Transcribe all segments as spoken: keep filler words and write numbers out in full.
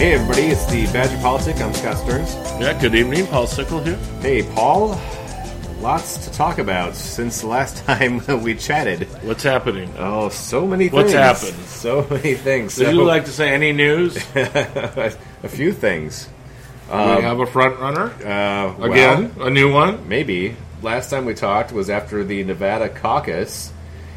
Hey everybody, it's the Badger Politic. I'm Scott Stearns. Yeah, good evening. Paul Sickle here. Hey Paul, lots to talk about since the last time we chatted. What's happening? Oh, so many things. What's happened? So many things. Would so, you like to say any news? a few things. Do um, we have a front runner? Uh, Again? Well, a new one? Maybe. Last time we talked was after the Nevada caucus.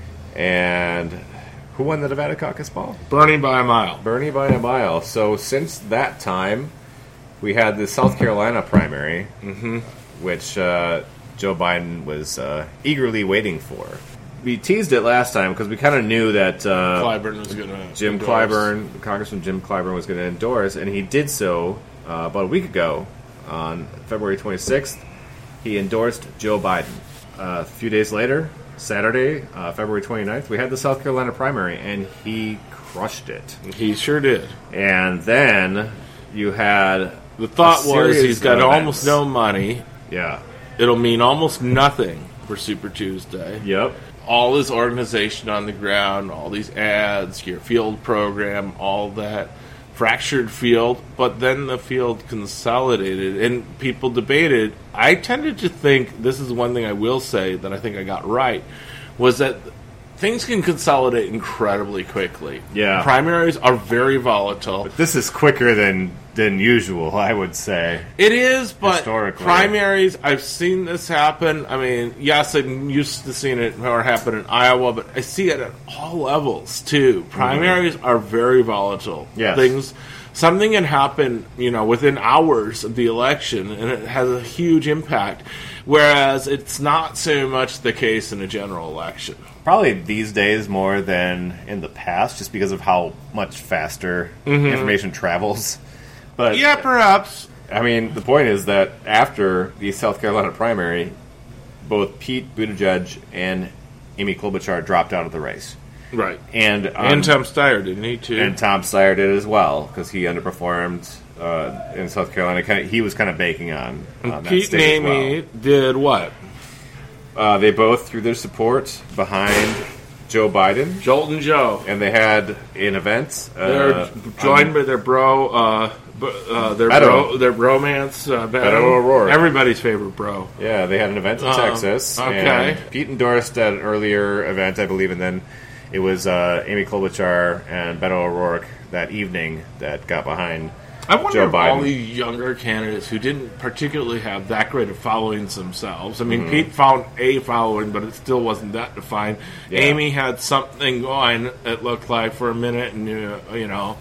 And who won the Nevada caucus, Paul? Bernie by a mile. Bernie by a mile. So since that time, we had the South Carolina primary, mm-hmm. which uh, Joe Biden was uh, eagerly waiting for. We teased it last time because we kind of knew that uh, Clyburn was going to Jim endorse. Clyburn, Congressman Jim Clyburn, was going to endorse, and he did so uh, about a week ago on February twenty-sixth. He endorsed Joe Biden. Uh, a few days later, Saturday, uh, February twenty-ninth, we had the South Carolina primary, and he crushed it. He sure did. And then you had... The thought was he's got almost no money. Yeah. It'll mean almost nothing for Super Tuesday. Yep. All his organization on the ground, all these ads, your field program, all that. Fractured field, but then the field consolidated and people debated. I tended to think, this is one thing I will say that I think I got right, was that things can consolidate incredibly quickly. Yeah. Primaries are very volatile. But this is quicker than, than usual, I would say. It is, but historically. Primaries, I've seen this happen. I mean, yes, I'm used to seeing it or happen in Iowa, but I see it at all levels, too. Primaries mm-hmm. are very volatile. Yes. Things, something can happen, you know, within hours of the election, and it has a huge impact, whereas it's not so much the case in a general election. Probably these days more than in the past, just because of how much faster mm-hmm. information travels. But yeah, perhaps. I mean, the point is that after the South Carolina primary, both Pete Buttigieg and Amy Klobuchar dropped out of the race. Right. And um, and Tom Steyer, didn't he, too? And Tom Steyer did as well, because he underperformed uh, in South Carolina. Kind of, he was kind of baking on, on that Pete state and Amy as well. did what? Uh, they both threw their support behind Joe Biden. Jolt and Joe. And they had an event. Uh, They're joined um, by their bro, uh, uh, their Beto. bro, their bromance, uh, Beto. Beto O'Rourke. Everybody's favorite bro. Yeah, they had an event in um, Texas. Okay. And Pete endorsed at an earlier event, I believe, and then it was uh, Amy Klobuchar and Beto O'Rourke that evening that got behind I wonder Joe if Biden. all these younger candidates who didn't particularly have that great of followings themselves. I mean, mm-hmm. Pete found a following, but it still wasn't that defined. Yeah. Amy had something going, it looked like, for a minute in New, you know,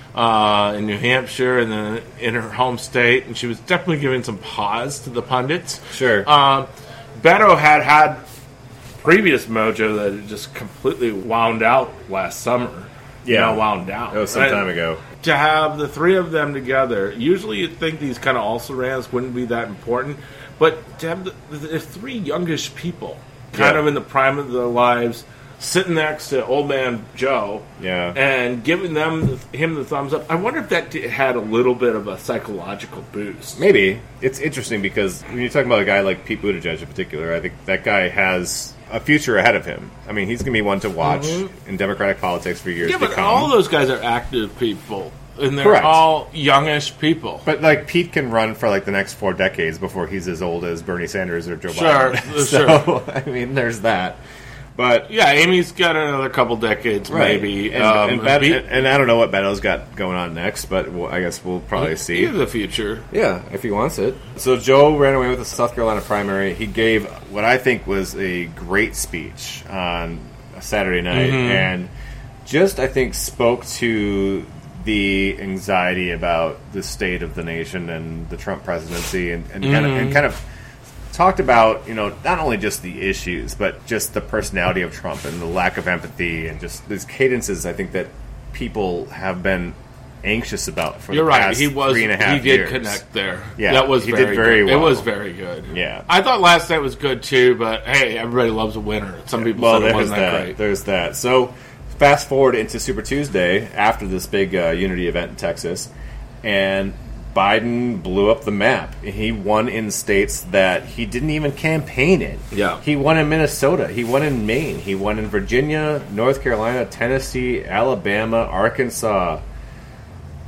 uh, in New Hampshire and then in her home state, and she was definitely giving some pause to the pundits. Sure. Um, Beto had had previous mojo that had just completely wound out last summer. Yeah, you know, wound down. That was some time ago. To have the three of them together, usually you'd think these kind of also-rans wouldn't be that important, but to have the, the three youngish people kind yeah. of in the prime of their lives, sitting next to old man Joe, yeah. and giving them him the thumbs up, I wonder if that had a little bit of a psychological boost. Maybe. It's interesting because when you're talking about a guy like Pete Buttigieg in particular, I think that guy has a future ahead of him. I mean, he's going to be one to watch mm-hmm. in Democratic politics for years yeah, to but come. All those guys are active people, and they're Correct. all youngish people. But, like, Pete can run for, like, the next four decades before he's as old as Bernie Sanders or Joe sure, Biden. so, sure. I mean, there's that. But yeah, Amy's got another couple decades, right. maybe. And, um, and, Beto, and, and I don't know what Beto's got going on next, but we'll, I guess we'll probably see. He's the future. Yeah, if he wants it. So Joe ran away with the South Carolina primary. He gave what I think was a great speech on a Saturday night, mm-hmm. and just, I think, spoke to the anxiety about the state of the nation and the Trump presidency, and, and, mm-hmm. kind, of, and kind of talked about, you know, not only just the issues, but just the personality of Trump and the lack of empathy and just these cadences I think that people have been anxious about for You're the right. past He was, three and a half he did years. connect there. Yeah, that was he very did very good. well. It was very good. Yeah. I thought last night was good too, but hey, everybody loves a winner. Some people well, said it wasn't that, that great. There's that. So fast forward into Super Tuesday after this big uh, unity event in Texas, and Biden blew up the map. He won in states that he didn't even campaign in. Yeah. He won in Minnesota. He won in Maine. He won in Virginia, North Carolina, Tennessee, Alabama, Arkansas,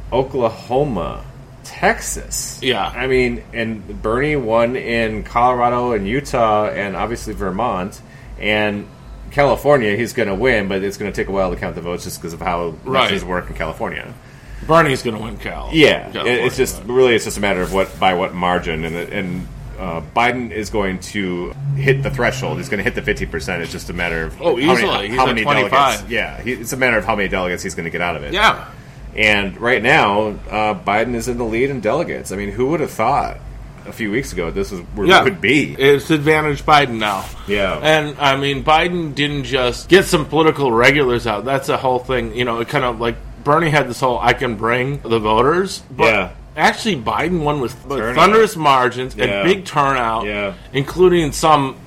Oklahoma, Texas. Yeah. I mean, and Bernie won in Colorado and Utah and obviously Vermont. And California, he's going to win, but it's going to take a while to count the votes just because of how right. elections work in California. Bernie's going to win Cal. Yeah. California, it's just, but. really, it's just a matter of what by what margin. And, and uh, Biden is going to hit the threshold. He's going to hit the fifty percent. It's just a matter of oh, how easily. many, he's how at many twenty-five. delegates. Yeah. He, it's a matter of how many delegates he's going to get out of it. Yeah. And right now, uh, Biden is in the lead in delegates. I mean, who would have thought a few weeks ago this was where yeah. we would be? It's advantage Biden now. Yeah. And, I mean, Biden didn't just get some political regulars out. That's a whole thing. You know, it kind of like Bernie had this whole I can bring the voters. But yeah. actually, Biden won with Turnout. thunderous margins and Yeah. big turnout, Yeah. including some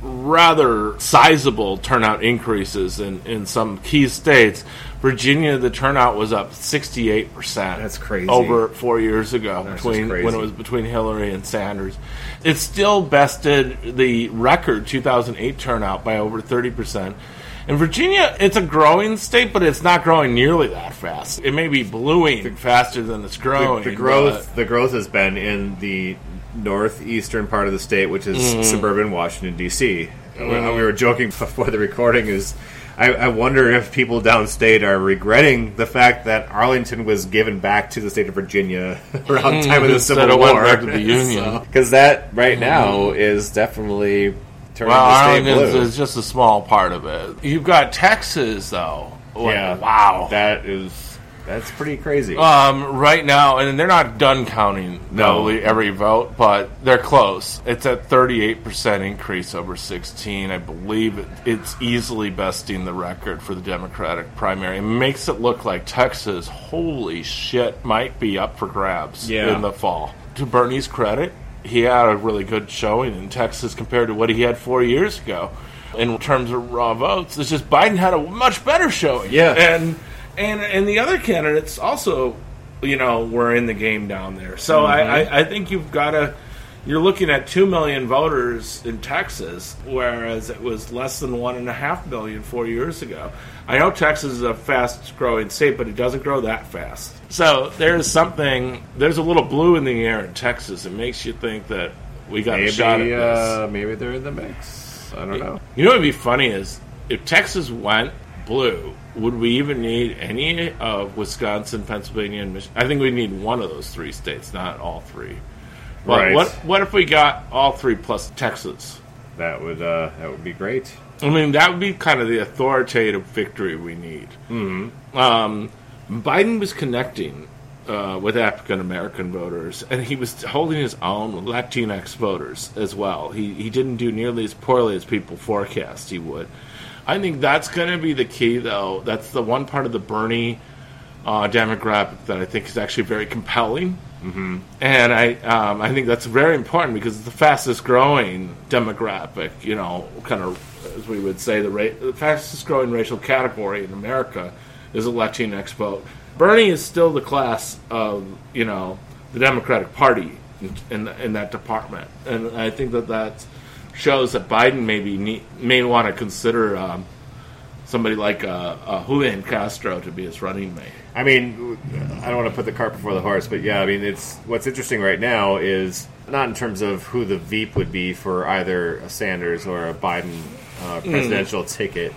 rather sizable turnout increases in, in some key states. Virginia, the turnout was up sixty-eight percent. That's crazy. Over four years ago, That's between crazy. when it was between Hillary and Sanders. It still bested the record two thousand eight turnout by over thirty percent. In Virginia, it's a growing state, but it's not growing nearly that fast. It may be bluing faster than it's growing. The, the growth, the growth has been in the northeastern part of the state, which is mm. suburban Washington D C. Mm. We were joking before the recording. Is I, I wonder if people downstate are regretting the fact that Arlington was given back to the state of Virginia around the time of the Civil Instead War. Of back to the Union, because so, that right now is definitely turning well, the state Arlington blue. is just a small part of it. You've got Texas, though. Like, yeah, wow, that is. That's pretty crazy. Um, right now, and they're not done counting no. probably every vote, but they're close. It's at thirty-eight percent increase over sixteen. I believe it, it's easily besting the record for the Democratic primary. It makes it look like Texas, holy shit, might be up for grabs yeah. in the fall. To Bernie's credit, he had a really good showing in Texas compared to what he had four years ago in terms of raw votes. It's just Biden had a much better showing. Yeah. And... And and the other candidates also, you know, were in the game down there. So mm-hmm. I, I, I think you've got to, you're looking at two million voters in Texas, whereas it was less than one and a half million four years ago. I know Texas is a fast-growing state, but it doesn't grow that fast. So there's something, there's a little blue in the air in Texas. It makes you think that we got maybe, a shot at uh, this. Maybe they're in the mix. I don't know. You know what would be funny is if Texas went blue, would we even need any of Wisconsin, Pennsylvania, and Michigan? I think we need one of those three states, not all three. But right. what what if we got all three plus Texas? That would uh, that would be great. I mean, that would be kind of the authoritative victory we need. Mm-hmm. Um, Biden was connecting uh, with African American voters, and he was holding his own with Latinx voters as well. He he didn't do nearly as poorly as people forecast he would. I think that's going to be the key, though. That's the one part of the Bernie uh, demographic that I think is actually very compelling. Mm-hmm. And I um, I think that's very important because it's the fastest growing demographic, you know, kind of, as we would say, the, ra- the fastest growing racial category in America is a Latinx vote. Bernie is still the class of, you know, the Democratic Party in, in, in that department. And I think that that's shows that Biden maybe need, may want to consider um, somebody like uh, uh, Julian Castro to be his running mate. I mean, I don't want to put the cart before the horse, but yeah, I mean, it's what's interesting right now is not in terms of who the Veep would be for either a Sanders or a Biden uh, presidential mm. ticket,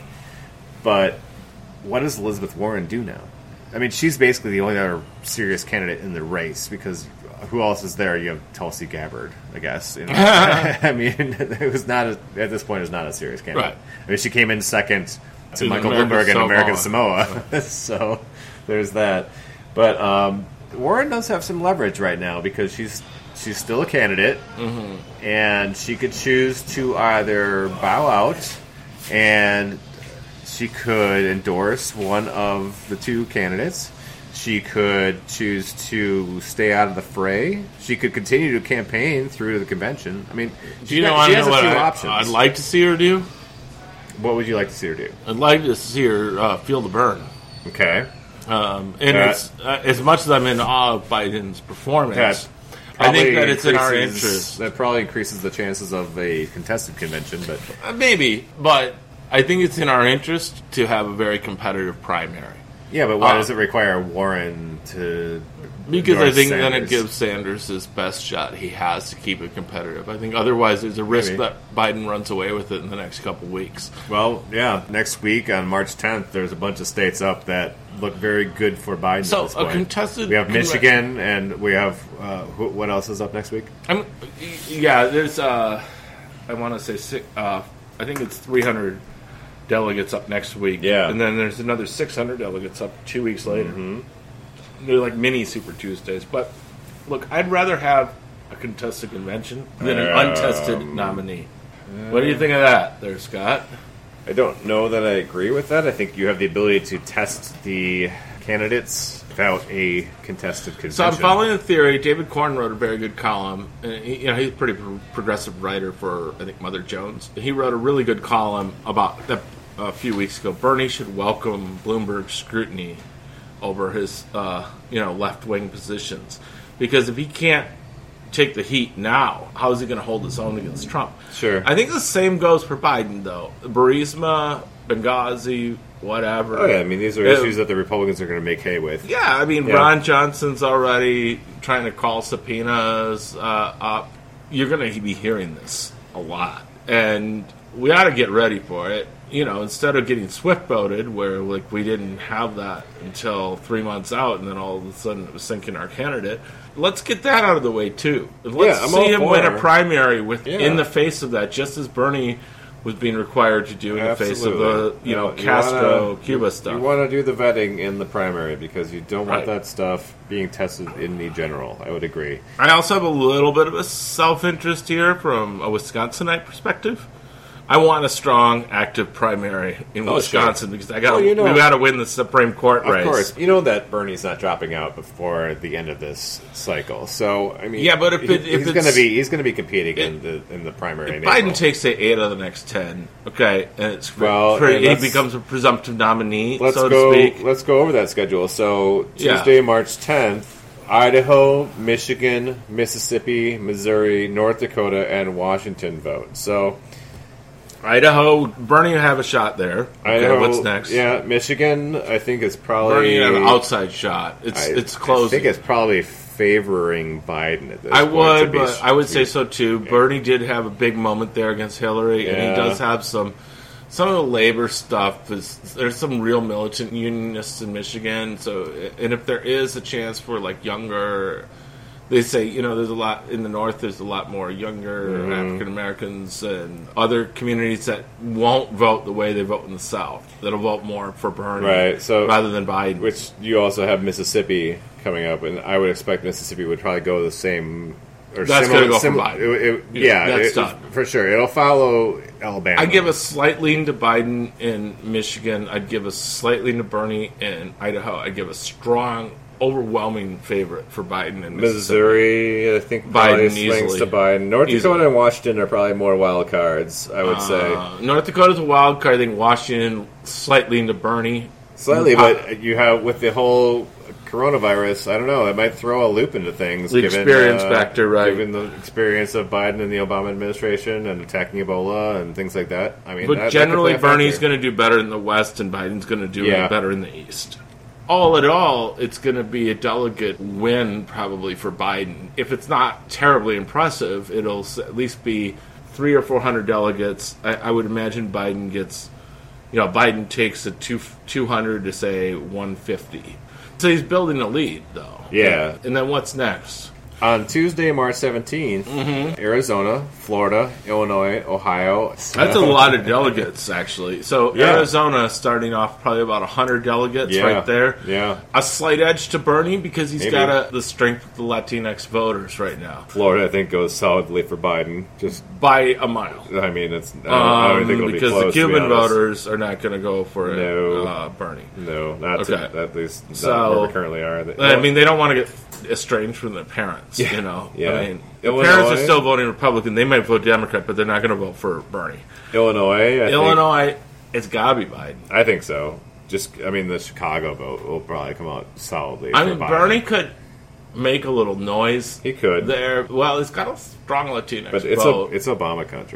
but what does Elizabeth Warren do now? I mean, she's basically the only other serious candidate in the race because who else is there? You have Tulsi Gabbard, I guess. You know? I mean, it was not a, at this point. It was not a serious candidate. Right. I mean, she came in second to in Michael American Bloomberg in Samoa. American Samoa. So there's that. But um, Warren does have some leverage right now because she's she's still a candidate, mm-hmm. and she could choose to either bow out and she could endorse one of the two candidates. She could choose to stay out of the fray. She could continue to campaign through to the convention. I mean, do you know, got, she has know a what few I, options. I'd like to see her do? What would you like to see her do? I'd like to see her uh, feel the burn. Okay. Um, and that, it's uh, as much as I'm in awe of Biden's performance, I think that it's in our interest. That probably increases the chances of a contested convention, but uh, maybe. But I think it's in our interest to have a very competitive primary. Yeah, but why Uh, does it require Warren to? Because I endorse think then it Sanders? gives Sanders his best shot he has to keep it competitive. I think otherwise there's a risk Maybe. that Biden runs away with it in the next couple weeks. Well, yeah. Next week on March tenth, there's a bunch of states up that look very good for Biden. So, at this a point. contested We have conve- Michigan, and we have uh, who, what else is up next week? I'm, yeah, there's uh, I want to say six, uh, I think it's three hundred delegates up next week. Yeah. and then there's another six hundred delegates up two weeks later. Mm-hmm. They're like mini Super Tuesdays. But look, I'd rather have a contested convention than an Um, untested nominee. What do you think of that, there, Scott? I don't know that I agree with that. I think you have the ability to test the candidates without a contested convention. So I'm following the theory. David Corn wrote a very good column. And he, you know, he's a pretty pro- progressive writer for, I think, Mother Jones. He wrote a really good column about that a few weeks ago. Bernie should welcome Bloomberg's scrutiny over his, uh, you know, left-wing positions, because if he can't take the heat now, how is he going to hold his own against Trump? Sure. I think the same goes for Biden, though. Burisma, Benghazi, whatever. Oh yeah, I mean these are Uh, issues that the Republicans are going to make hay with. Yeah, I mean, Yeah. Ron Johnson's already trying to call subpoenas uh, up. You're going to be hearing this a lot, and we ought to get ready for it. You know, instead of getting swift voted, where like we didn't have that until three months out, and then all of a sudden it was sinking our candidate. Let's get that out of the way too. Let's Yeah, I'm see all him for win a it. primary with Yeah. in the face of that, just as Bernie was being required to do in the face of the Absolutely. you know You Castro wanna- Cuba stuff. You want to do the vetting in the primary because you don't want Right. that stuff being tested in the general. I would agree. I also have a little bit of a self-interest here from a Wisconsinite perspective. I want a strong, active primary in Oh, Wisconsin sure. because I got Well, you know- we got to win the Supreme Court Of race. course, you know that Bernie's not dropping out before the end of this cycle. So I mean, Yeah, but if it- he- if he's it's- going to be he's going to be competing in It- the in the primary. in If Biden April. takes say eight out of the next ten, okay, and it's Well, pretty, and he let's- becomes a presumptive nominee, let's so go. to speak. Let's go over that schedule. So Yeah. Tuesday, March tenth, Idaho, Michigan, Mississippi, Missouri, North Dakota, and Washington vote. So Idaho, Bernie will have a shot there. Okay, Idaho, what's next? Yeah, Michigan. I think is probably Bernie will have an outside shot. It's I, it's close. I think it's probably favoring Biden at this I point. would, to be- but I would to say be- so too. Bernie did have a big moment there against Hillary, and Yeah. he does have some. Some of the labor stuff is there's some real militant unionists in Michigan. So, and if there is a chance for like younger, they say you know there's a lot in the North. There's a lot more younger Mm-hmm. African Americans and other communities that won't vote the way they vote in the South. That'll vote more for Bernie, Right, so- rather than Biden. Which you also have Mississippi coming up, and I would expect Mississippi would probably go the same. Or That's similar, gonna go for sim- Biden. it- it- Yeah, yeah, that's it- done. for sure. It'll follow Alabama. I give a slight lean to Biden in Michigan. I'd give a slight lean to Bernie in Idaho. I'd give a strong, overwhelming favorite for Biden in Mississippi. Missouri, I think, Biden probably swings easily. to Biden. North Easily. Dakota and Washington are probably more wild cards. I would say Uh, North Dakota's a wild card. I think Washington, slight lean to Bernie. slightly, uh, but you have with the whole coronavirus. I don't know. It might throw a loop into things. The given, experience uh, factor, right. Given the experience of Biden and the Obama administration and attacking Ebola and things like that. I mean, But that, that could generally, play a Bernie's factor. going to do better in the West, and Biden's going to do Yeah. better in the East. All in all, it's going to be a delegate win probably for Biden. If it's not terribly impressive, it'll s- at least be three or four hundred delegates. I, I would imagine Biden gets, you know, Biden takes a two two hundred to say one fifty. So he's building a lead, though. Yeah. And then what's next? On Tuesday, March seventeenth, Mm-hmm. Arizona, Florida, Illinois, Ohio. That's a lot of delegates, actually. So Yeah. Arizona starting off probably about one hundred delegates Yeah. right there. Yeah. A slight edge to Bernie because he's Maybe. got a, the strength of the Latinx voters right now Florida, I think, goes solidly for Biden. Just, by a mile. I mean, it's. I don't, I don't Um, think it'll be because close, the to be Cuban honest. voters are not going to go for No. uh, Bernie. No, not Okay. to, at least not So- where we currently are. They- I mean, they don't want to get estranged from their parents, Yeah. you know? Yeah. I mean, the Illinois- parents are still voting Republican. They might vote Democrat, but they're not going to vote for Bernie. Illinois, I Illinois, it's got to be Biden. Think, I think so. Just, I mean, the Chicago vote will probably come out solidly. I for mean, Biden. Bernie could make a little noise. He could. There. Well, he's got a strong Latinx But it's vote. a, it's Obama country. I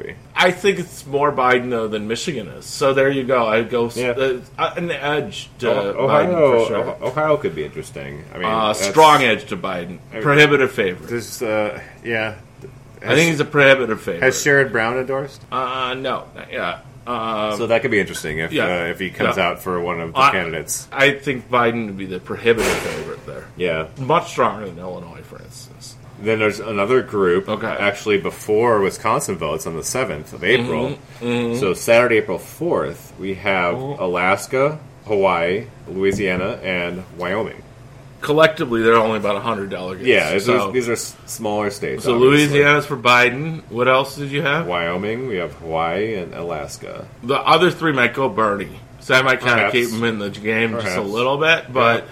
I think it's more Biden, though, than Michigan is. So there you go. I go Yeah. uh, an edge to Oh, Biden Ohio, for sure. Oh- Ohio could be interesting. I mean, Uh, that's- strong edge to Biden. Prohibitive favorite. This, uh, yeah. I think he's a prohibitive favorite. Has Sherrod Brown endorsed? Uh, no, not yet. Um, So that could be interesting if yeah. uh, if he comes Yeah. out for one of the I- candidates. I think Biden would be the prohibitive favorite there. Yeah. Much stronger than Illinois, for instance. Then there's another group, Okay. actually before Wisconsin votes on the seventh of April. Mm-hmm. So Saturday, April fourth, we have Alaska, Hawaii, Louisiana, and Wyoming. Collectively, there are only about one hundred delegates. Yeah, these, so, are, these are s- smaller states. so obviously. Louisiana's for Biden. What else did you have? Wyoming, we have Hawaii, and Alaska. The other three might go Bernie. So I might kind of Perhaps. keep him in the game just a Perhaps. little bit, but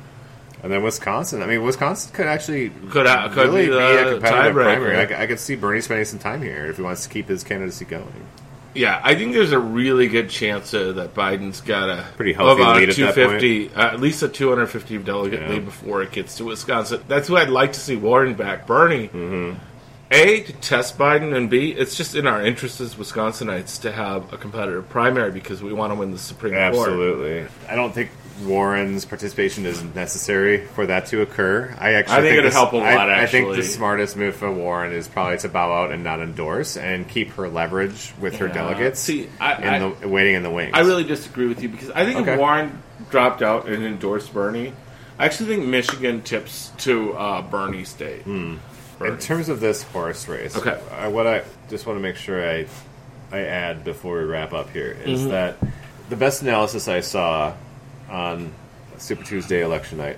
And then Wisconsin. I mean, Wisconsin could actually Could ha- could really be be, the a competitive tiebreaker. primary. I, c- I could see Bernie spending some time here if he wants to keep his candidacy going. yeah, I think there's a really good chance uh, that Biden's got a Pretty healthy about lead a at that two fifty, uh, at least a two hundred fifty delegate Yeah. lead before it gets to Wisconsin. That's who I'd like to see Warren back. Bernie, Mm-hmm. A, to test Biden, and B, it's just in our interest as Wisconsinites to have a competitive primary because we want to win the Supreme Court. Absolutely. I don't think Warren's participation is necessary for that to occur. I actually I think it'd the- help a I- lot, I think actually. the smartest move for Warren is probably to bow out and not endorse and keep her leverage with her Yeah. delegates See, I- in I- the, waiting in the wings. I really disagree with you because I think Okay. if Warren dropped out and endorsed Bernie, I actually think Michigan tips to uh, Bernie State. in Bernie. terms of this horse race, Okay. I, what I just want to make sure I I add before we wrap up here is Mm-hmm. that the best analysis I saw on Super Tuesday election night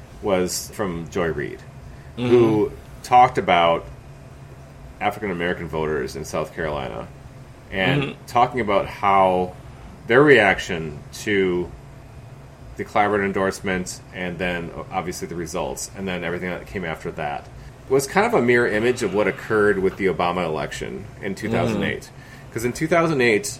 was from Joy Reid, Mm-hmm. who talked about African American voters in South Carolina and Mm-hmm. talking about how their reaction to the Clyburn endorsement and then obviously the results and then everything that came after that was kind of a mirror image of what occurred with the Obama election in two thousand eight. Because in two thousand eight,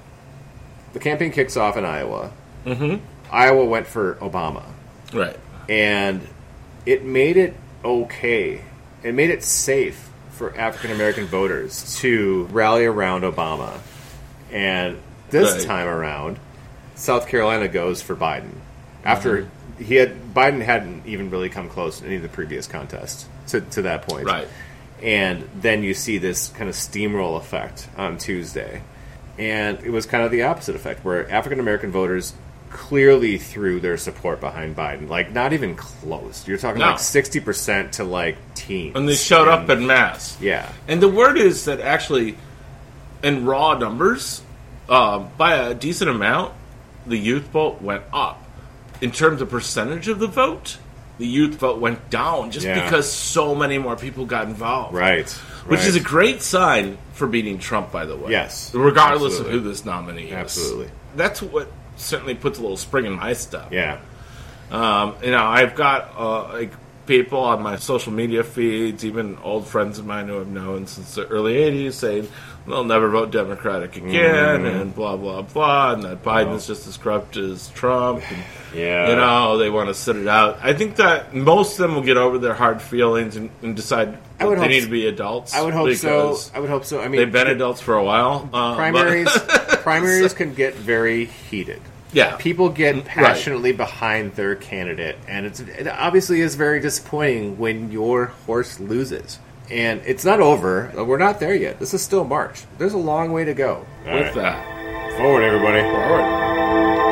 the campaign kicks off in Iowa. Mm-hmm. Iowa went for Obama. Right. And it made it okay. It made it safe for African American voters to rally around Obama. And this Right. time around, South Carolina goes for Biden. After he had Biden hadn't even really come close in any of the previous contests to, to that point. Right. And then you see this kind of steamroll effect on Tuesday. And it was kind of the opposite effect, where African American voters clearly threw their support behind Biden. Like, not even close. You're talking No. like sixty percent to like teens. And they showed up en masse. Yeah. And the word is that actually, in raw numbers, uh, by a decent amount, the youth vote went up. In terms of percentage of the vote, the youth vote went down just Yeah. because so many more people got involved. Right. Which right. is a great sign for beating Trump, by the way. Yes, Regardless absolutely. of who this nominee is. Absolutely. That's what certainly puts a little spring in my step. Yeah. Um, you know, I've got uh, like people on my social media feeds, even old friends of mine who I've known since the early eighties, saying they'll never vote Democratic again, Mm. and blah blah blah, and that Biden is just as corrupt as Trump. And, Yeah. you know, they want to sit it out. I think that most of them will get over their hard feelings and, and decide I would that they hope need so. to be adults. I would hope so. because I would hope so. I mean, They've been adults for a while. Uh, primaries but- primaries can get very heated. yeah. People get Right. passionately behind their candidate, and it's, it obviously is very disappointing when your horse loses. And it's not over. We're not there yet. This is still March. There's a long way to go. With that. Forward, everybody. Forward.